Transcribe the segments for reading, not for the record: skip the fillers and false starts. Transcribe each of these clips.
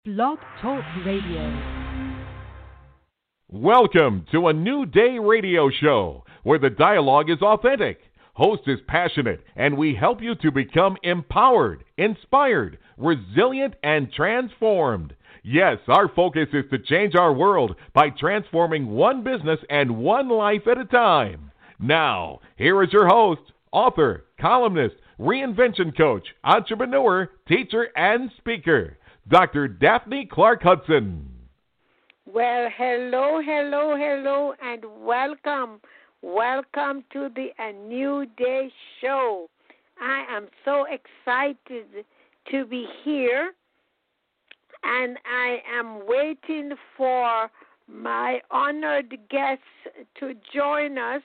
Blog Talk Radio. Welcome to a New Day radio show where the dialogue is authentic, host is passionate, and we help you to become empowered, inspired, resilient, and transformed. Yes, our focus is to change our world by transforming one business and one life at a time. Now, here is your host, author, columnist, reinvention coach, entrepreneur, teacher, and speaker, Dr. Daphne Clark Hudson. Well, hello, and welcome. Welcome to the A New Day show. I am so excited to be here, and I am waiting for my honored guest to join us.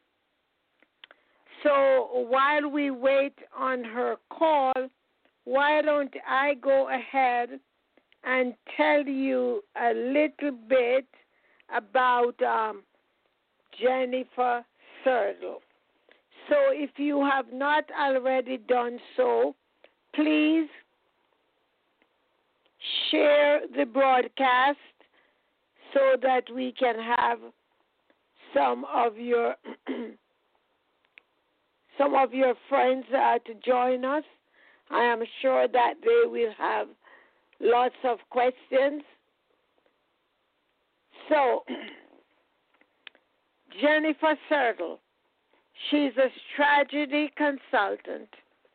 So while we wait on her call, why don't I go ahead and tell you a little bit about Jennifer Surdle. So if you have not already done so, please share the broadcast so that we can have some of your friends to join us. I am sure that they will have lots of questions. So, Jennifer Surdle, she's a strategy consultant.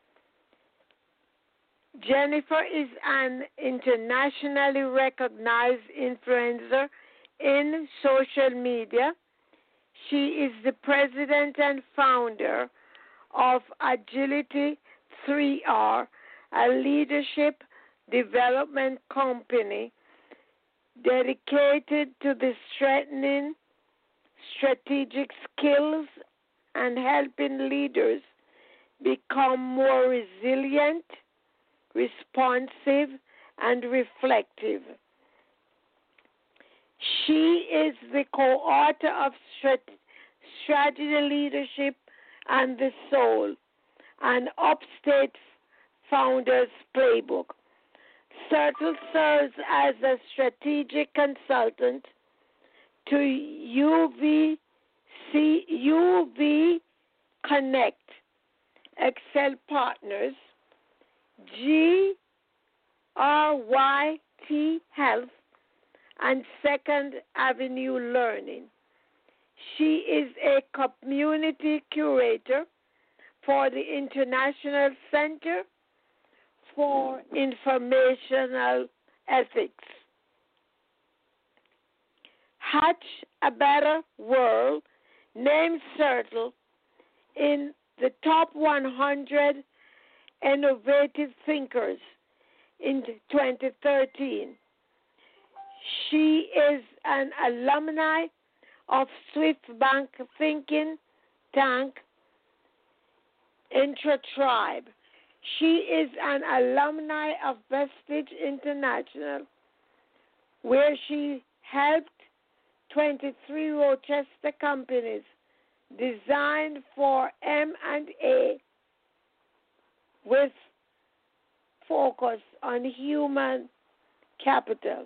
Jennifer is an internationally recognized influencer in social media. She is the president and founder of Agility 3R, a leadership development company dedicated to the strengthening strategic skills and helping leaders become more resilient, responsive, and reflective. She is the co-author of Strategy Leadership and the Soul, an Upstate Founders Playbook. Surdle serves as a strategic consultant to UV Connect, Excel Partners, GRYT Health, and Second Avenue Learning. She is a community curator for the International Center for Informational Ethics. Hatch a Better World named Surdle in the top 100 innovative thinkers in 2013. She is an alumni of Swift Bank Thinking Tank Intra-Tribe. She is an alumni of Vestige International, where she helped 23 Rochester companies designed for M&A with focus on human capital.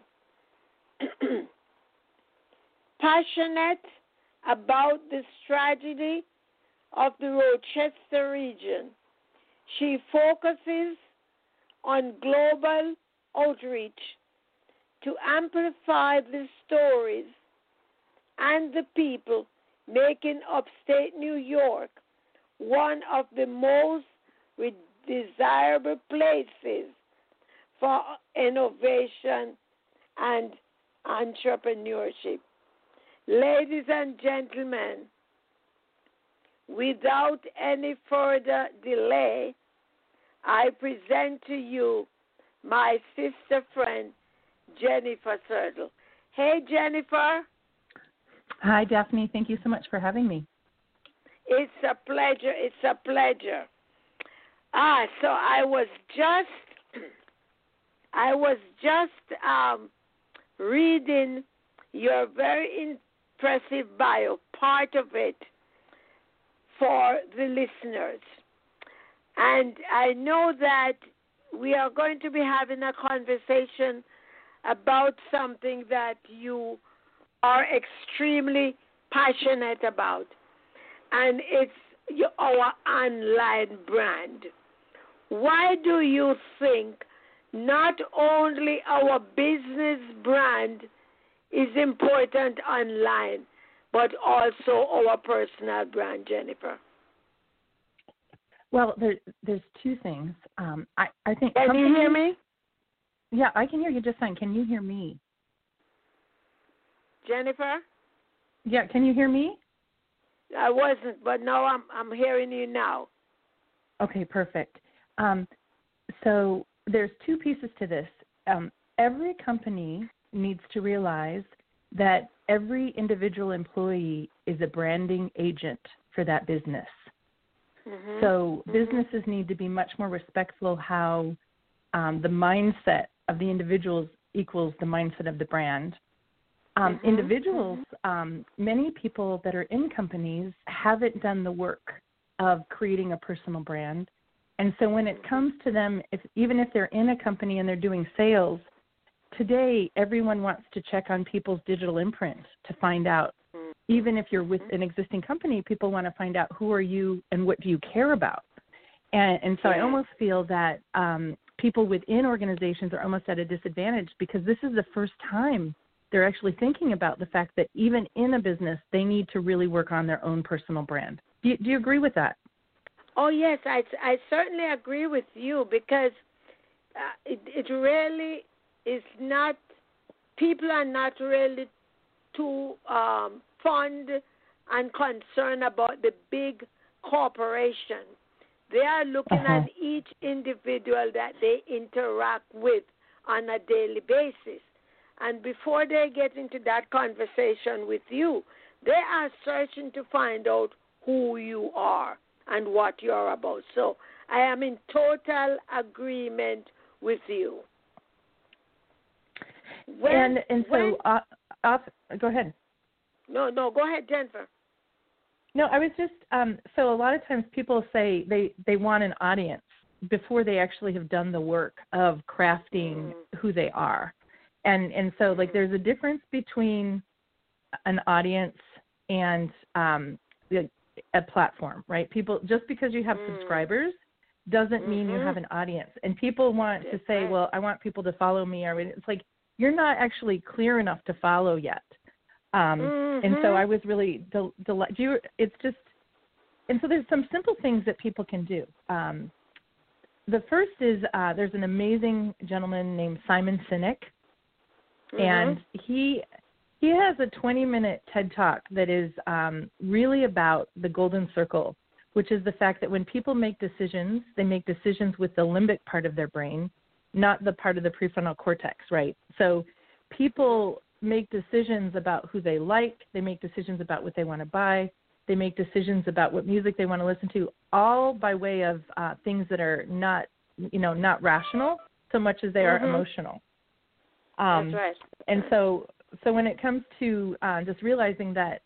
Passionate about the tragedy of the Rochester region, she focuses on global outreach to amplify the stories and the people making upstate New York one of the most desirable places for innovation and entrepreneurship. Ladies and gentlemen, without any further delay, I present to you my sister friend, Jennifer Surdle. Hey, Jennifer. Hi, Daphne. Thank you so much for having me. It's a pleasure. So I was just reading your very impressive bio, part of it, for the listeners. And I know that we are going to be having a conversation about something that you are extremely passionate about, and it's our online brand. Why do you think not only our business brand is important online, but also our personal brand, Jennifer? Well, there's two things. I think. Can you hear me? Yeah, I can hear you just fine. Can you hear me? Jennifer? Yeah, can you hear me? I wasn't, but no, I'm hearing you now. Okay, perfect. So there's two pieces to this. Every company needs to realize that every individual employee is a branding agent for that business. Mm-hmm. So businesses need to be much more respectful how the mindset of the individuals equals the mindset of the brand. Individuals, many people that are in companies haven't done the work of creating a personal brand. And so when it comes to them, even if they're in a company and they're doing sales, today everyone wants to check on people's digital imprint to find out. Even if you're with an existing company, people want to find out who are you and what do you care about. And so I almost feel that people within organizations are almost at a disadvantage because this is the first time they're actually thinking about the fact that even in a business, they need to really work on their own personal brand. Do you agree with that? Oh, yes, I certainly agree with you because it really is not, people are not really too fond and concerned about the big corporation. They are looking at each individual that they interact with on a daily basis. And before they get into that conversation with you, they are searching to find out who you are and what you're about. So I am in total agreement with you. Go ahead. No, go ahead, Jennifer. No, I was just, so a lot of times people say they want an audience before they actually have done the work of crafting who they are. And so, like, there's a difference between an audience and a platform, right? People, just because you have subscribers doesn't mean you have an audience. And people want to say, well, I want people to follow me. Or it's like, you're not actually clear enough to follow yet. And so I was really delighted. It's just, and so there's some simple things that people can do. The first is there's an amazing gentleman named Simon Sinek, and he has a 20-minute TED Talk that is really about the golden circle, which is the fact that when people make decisions, they make decisions with the limbic part of their brain, not the part of the prefrontal cortex, right? So people make decisions about who they like, they make decisions about what they want to buy, they make decisions about what music they want to listen to, all by way of things that are not rational so much as they are emotional. That's right. And so when it comes to just realizing that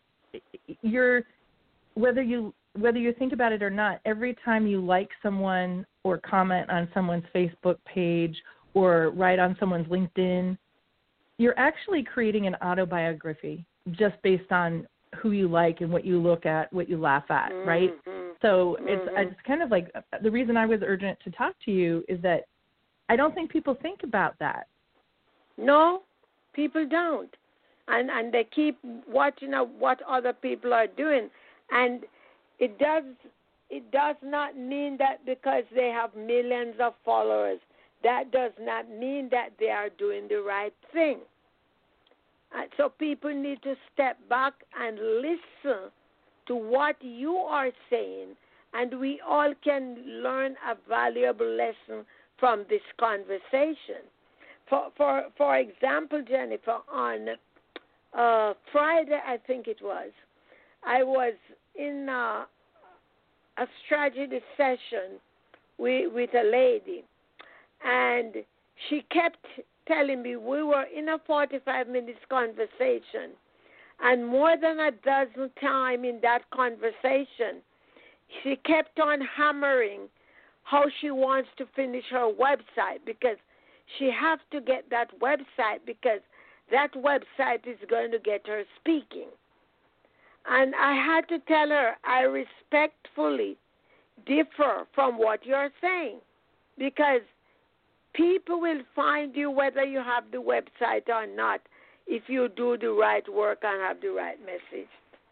whether you think about it or not, every time you like someone or comment on someone's Facebook page or write on someone's LinkedIn, you're actually creating an autobiography just based on who you like and what you look at, what you laugh at, right? So it's kind of like the reason I was urgent to talk to you is that I don't think people think about that. No, people don't. And they keep watching what other people are doing. And it does not mean that because they have millions of followers, that does not mean that they are doing the right thing. So people need to step back and listen to what you are saying, and we all can learn a valuable lesson from this conversation. For example, Jennifer, on Friday, I think it was, I was in a strategy session with a lady, and she kept telling me, we were in a 45 minutes conversation, and more than a dozen times in that conversation, she kept on hammering how she wants to finish her website because she has to get that website because that website is going to get her speaking. And I had to tell her, I respectfully differ from what you're saying because people will find you whether you have the website or not if you do the right work and have the right message.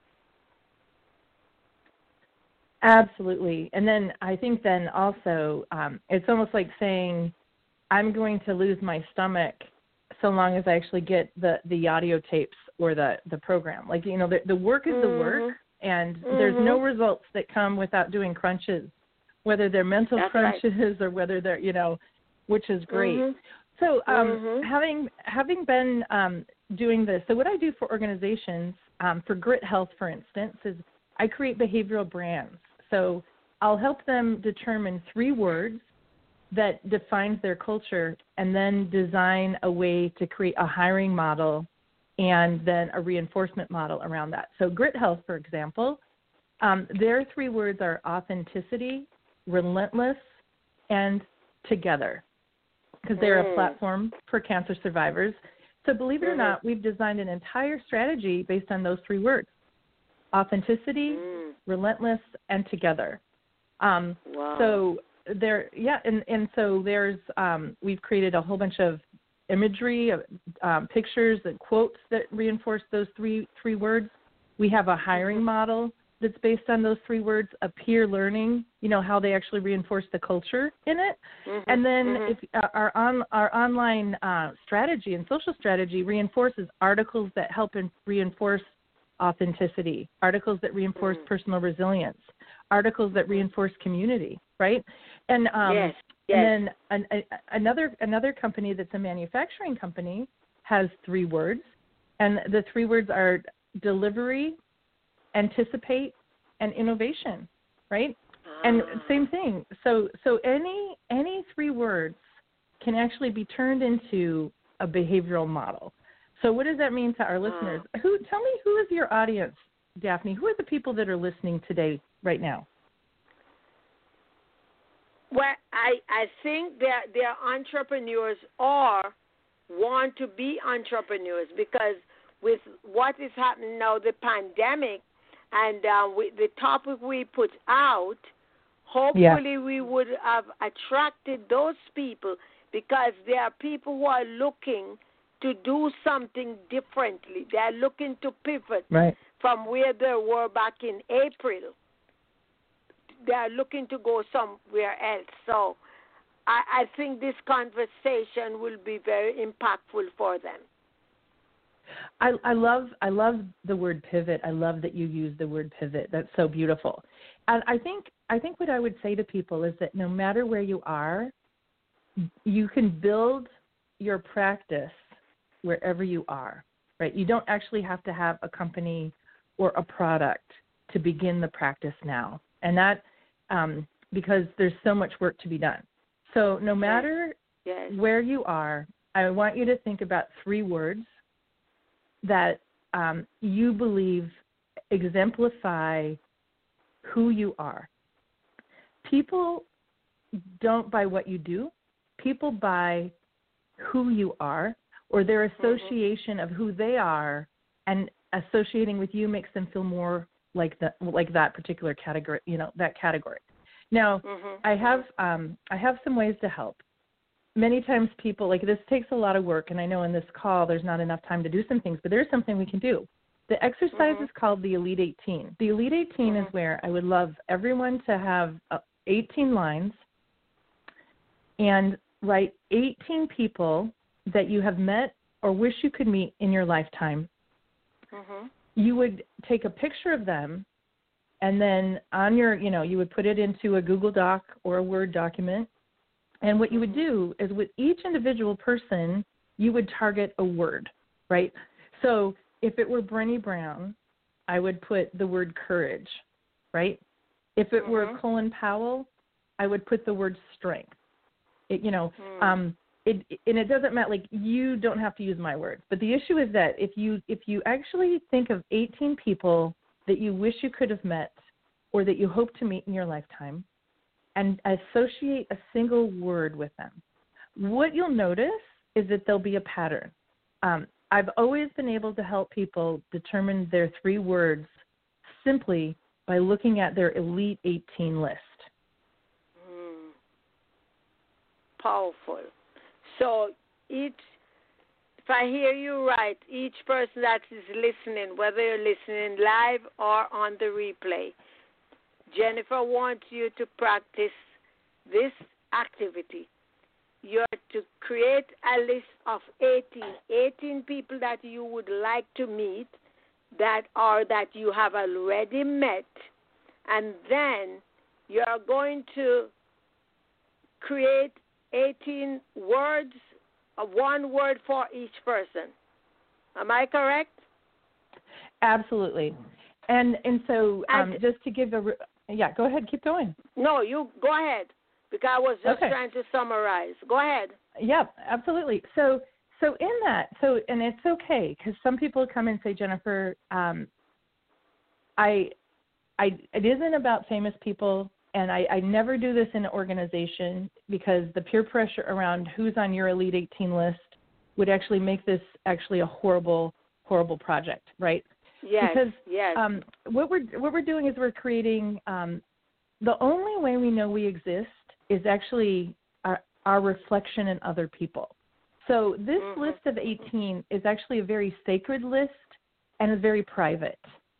Absolutely. And then I think then also it's almost like saying I'm going to lose my stomach so long as I actually get the audio tapes or the program. Like, you know, the work is the work, and there's no results that come without doing crunches, whether they're mental crunches or whether they're, you know, which is great. So having been doing this, so what I do for organizations, for Grit Health, for instance, is I create behavioral brands. So I'll help them determine 3 words that defines their culture and then design a way to create a hiring model and then a reinforcement model around that. So Grit Health, for example, their 3 words are authenticity, relentless, and together, because they're a platform for cancer survivors. So believe it or not, we've designed an entire strategy based on those 3 words: authenticity, relentless, and together. So there, and so there's we've created a whole bunch of imagery, pictures, and quotes that reinforce those three words. We have a hiring model that's based on those 3 words, a peer learning, you know, how they actually reinforce the culture in it. And then if our online strategy and social strategy reinforces articles that help reinforce authenticity, articles that reinforce personal resilience, articles that reinforce community, right? And and then another company that's a manufacturing company has 3 words, and the 3 words are delivery, anticipate, and innovation, right? And same thing. So any 3 words can actually be turned into a behavioral model. So what does that mean to our listeners? Tell me, who is your audience, Daphne? Who are the people that are listening today, right now? Well, I think they're entrepreneurs or want to be entrepreneurs, because with what is happening now, the pandemic, and with the topic we put out, hopefully we would have attracted those people, because there are people who are looking to do something differently. They are looking to pivot from where they were back in April. They are looking to go somewhere else. So I think this conversation will be very impactful for them. I love the word pivot. I love that you use the word pivot. That's so beautiful. And I think what I would say to people is that no matter where you are, you can build your practice wherever you are, right? You don't actually have to have a company or a product to begin the practice now. And that, because there's so much work to be done. So no matter where you are, I want you to think about 3 words that you believe exemplify who you are. People don't buy what you do. People buy who you are, or their association of who they are, and associating with you makes them feel more like that particular category, you know, that category. Now, I have some ways to help. Many times people, like, this takes a lot of work, and I know in this call there's not enough time to do some things, but there's something we can do. The exercise is called the Elite 18. The Elite 18 is where I would love everyone to have 18 lines and write 18 people that you have met or wish you could meet in your lifetime. You would take a picture of them, and then on your, you know, you would put it into a Google Doc or a Word document. And what you would do is with each individual person, you would target a word, right? So if it were Brené Brown, I would put the word courage, right? If it were Colin Powell, I would put the word strength. It, you know, and it doesn't matter, like, you don't have to use my words. But the issue is that if you actually think of 18 people that you wish you could have met or that you hope to meet in your lifetime, and associate a single word with them. what you'll notice is that there'll be a pattern. I've always been able to help people determine their 3 words simply by looking at their Elite 18 list. Powerful. So if I hear you right, each person that is listening, whether you're listening live or on the replay, Jennifer wants you to practice this activity. You're to create a list of 18 people that you would like to meet that you have already met, and then you're going to create 18 words, 1 word for each person. Am I correct? Absolutely. And so just to give go ahead, keep going. No, you go ahead, because I was just Okay. trying to summarize. Go ahead. Yeah, absolutely. So in that, and it's okay, because some people come and say, Jennifer, it isn't about famous people, and I never do this in an organization, because the peer pressure around who's on your Elite 18 list would actually make this actually a horrible, horrible project, right? Yes. Because yes. What we're doing is we're creating. The only way we know we exist is actually our reflection in other people. So this list of 18 is actually a very sacred list and is very private.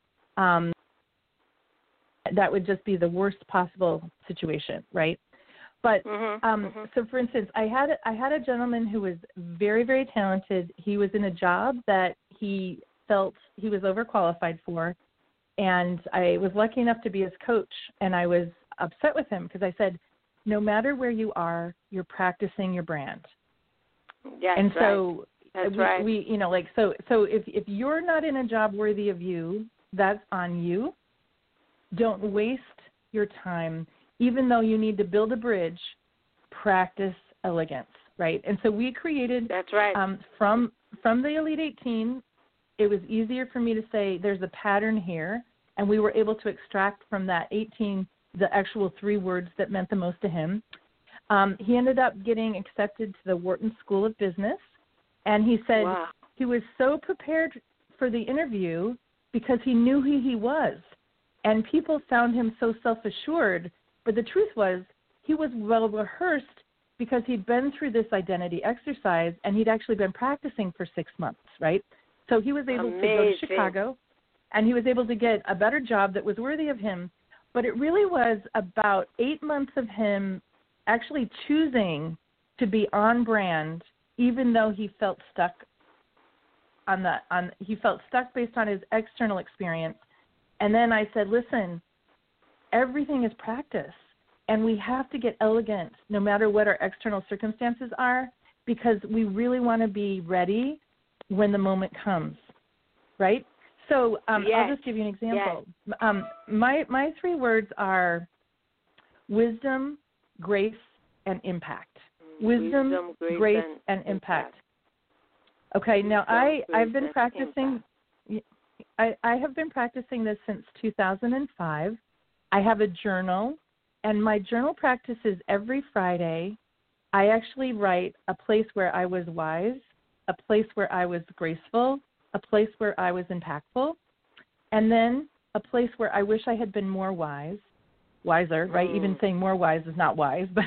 That would just be the worst possible situation, right? But so, for instance, I had a gentleman who was very, very talented. He was in a job that he felt he was overqualified for, and I was lucky enough to be his coach. And I was upset with him because I said, no matter where you are, you're practicing your brand. Yes, and so that's right. we so if you're not in a job worthy of you, that's on you. Don't waste your time, even though you need to build a bridge. Practice elegance, right? And so we created. That's right. From the Elite 18, it was easier for me to say there's a pattern here, and we were able to extract from that 18 the actual 3 words that meant the most to him. He ended up getting accepted to the Wharton School of Business, and he said he was so prepared for the interview because he knew who he was, and people found him so self-assured. But the truth was he was well rehearsed because he'd been through this identity exercise, and he'd actually been practicing for 6 months, right? So he was able to go to Chicago, and he was able to get a better job that was worthy of him. But it really was about 8 months of him actually choosing to be on brand, even though he felt stuck he felt stuck based on his external experience. And then I said, listen, everything is practice, and we have to get elegant no matter what our external circumstances are, because we really want to be ready when the moment comes, right? So I'll just give you an example. Yes. My 3 words are wisdom, grace, and impact. Wisdom, grace, and impact. Okay, now I've been practicing. I have been practicing this since 2005. I have a journal, and my journal practice is every Friday. I actually write a place where I was wise, a place where I was graceful, a place where I was impactful, and then a place where I wish I had been more wiser, right? Even saying more wise is not wise, but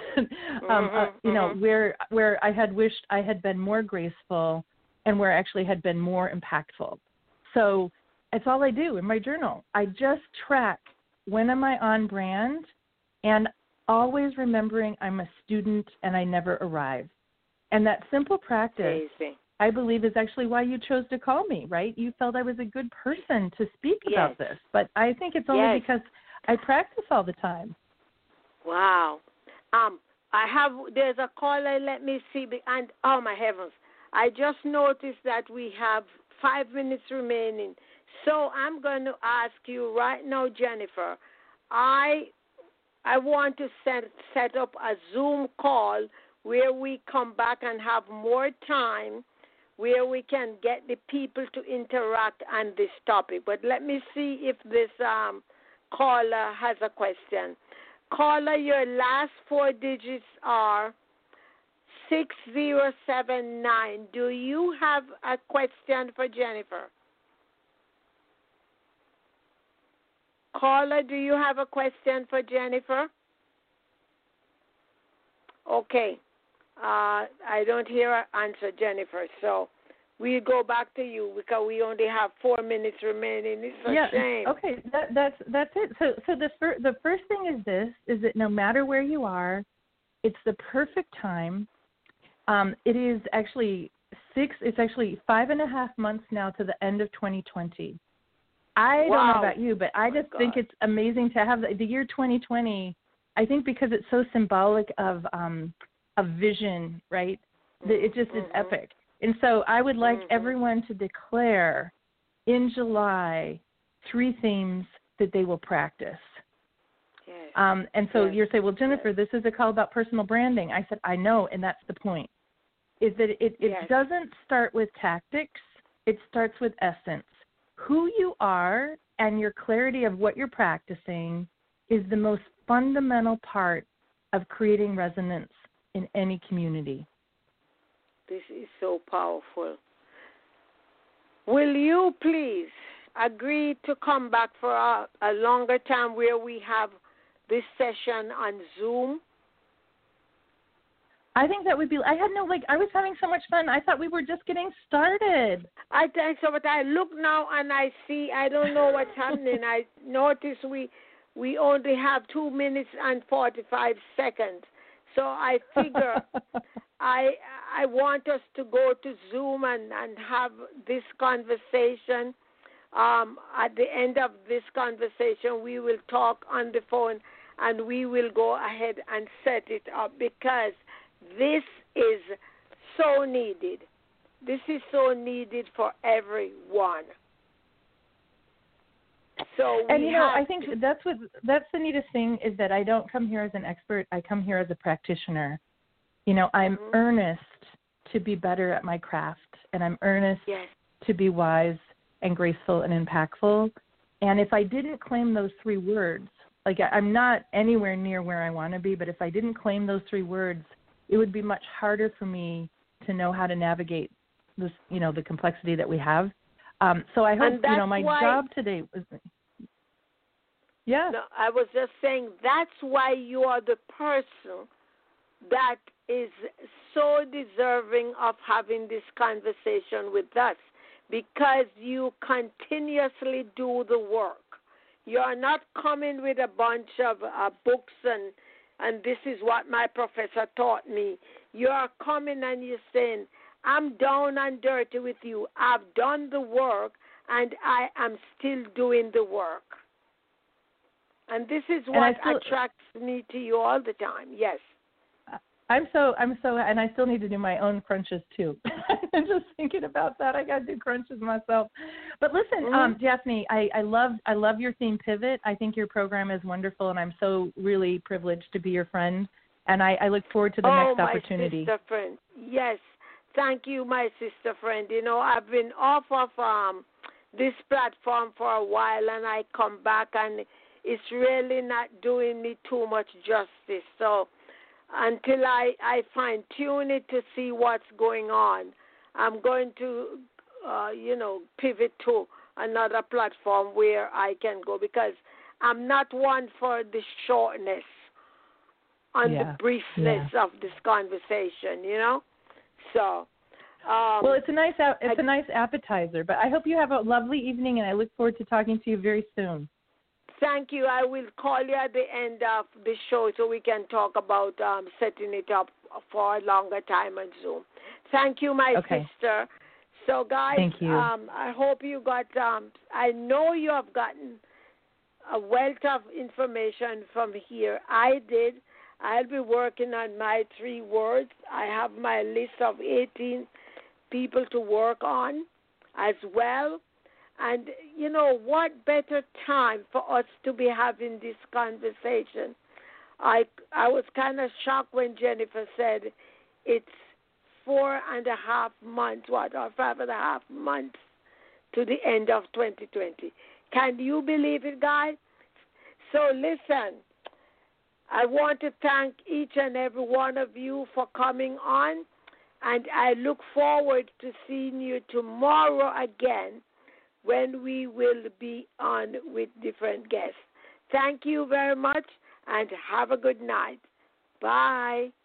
where I had wished I had been more graceful, and where I actually had been more impactful. So it's all I do in my journal. I just track when am I on brand, and always remembering I'm a student and I never arrive. And that simple practice, I believe, is actually why you chose to call me, right? You felt I was a good person to speak about this. But I think it's only because I practice all the time. Wow. There's a caller, let me see, and oh my heavens, I just noticed that we have 5 minutes remaining. So I'm going to ask you right now, Jennifer, I want to set up a Zoom call where we come back and have more time, where we can get the people to interact on this topic. But let me see if this caller has a question. Caller, your last 4 digits are 6079. Do you have a question for Jennifer? Caller, do you have a question for Jennifer? Okay. I don't hear an answer, Jennifer, so we go back to you because we only have 4 minutes remaining. It's a shame. Okay, that's it. So the first thing is this: is that no matter where you are, it's the perfect time. It is actually It's actually 5.5 months now to the end of 2020. I don't know about you, but I just think it's amazing to have the year 2020. I think because it's so symbolic of vision, right? It just is epic. And so I would like everyone to declare in July 3 themes that they will practice. Yes. And so you're saying, well, Jennifer, this is a call about personal branding. I said, I know, and that's the point, is that it doesn't start with tactics. It starts with essence. Who you are and your clarity of what you're practicing is the most fundamental part of creating resonance in any community. This is so powerful. Will you please agree to come back for a longer time where we have this session on Zoom? I think that would be, I was having so much fun. I thought we were just getting started. I think so, but I look now and I see, I don't know what's happening. I notice we only have 2 minutes and 45 seconds. So I figure I want us to go to Zoom and have this conversation. At the end of this conversation, we will talk on the phone and we will go ahead and set it up because this is so needed. This is so needed for everyone. So I think that's the neatest thing is that I don't come here as an expert. I come here as a practitioner. I'm earnest to be better at my craft, and I'm earnest to be wise and graceful and impactful. And if I didn't claim those 3 words, I'm not anywhere near where I want to be, but if I didn't claim those 3 words, it would be much harder for me to know how to navigate this, the complexity that we have. So I hope, my job today was. Yeah. No, I was just saying that's why you are the person that is so deserving of having this conversation with us because you continuously do the work. You are not coming with a bunch of books and this is what my professor taught me. You are coming and you're saying, I'm down and dirty with you. I've done the work, and I am still doing the work. And this is what attracts me to you all the time. Yes. I'm so, and I still need to do my own crunches too. I'm just thinking about that. I got to do crunches myself. But listen, Daphne, I love your theme pivot. I think your program is wonderful, and I'm so really privileged to be your friend. And I look forward to the next opportunity. Oh, my sister friend. Yes. Thank you, my sister friend. I've been off of this platform for a while, and I come back, and it's really not doing me too much justice. So until I fine-tune it to see what's going on, I'm going to, pivot to another platform where I can go because I'm not one for the shortness and the briefness of this conversation, So, well, it's a nice appetizer. But I hope you have a lovely evening, and I look forward to talking to you very soon. Thank you. I will call you at the end of the show so we can talk about setting it up for a longer time on Zoom. Thank you, my sister. So, guys, thank you. I hope you got. I know you have gotten a wealth of information from here. I did. I'll be working on my 3 words. I have my list of 18 people to work on as well. And, what better time for us to be having this conversation? I was kind of shocked when Jennifer said it's 4.5 months, or 5.5 months to the end of 2020. Can you believe it, guys? So listen. I want to thank each and every one of you for coming on, and I look forward to seeing you tomorrow again when we will be on with different guests. Thank you very much, and have a good night. Bye.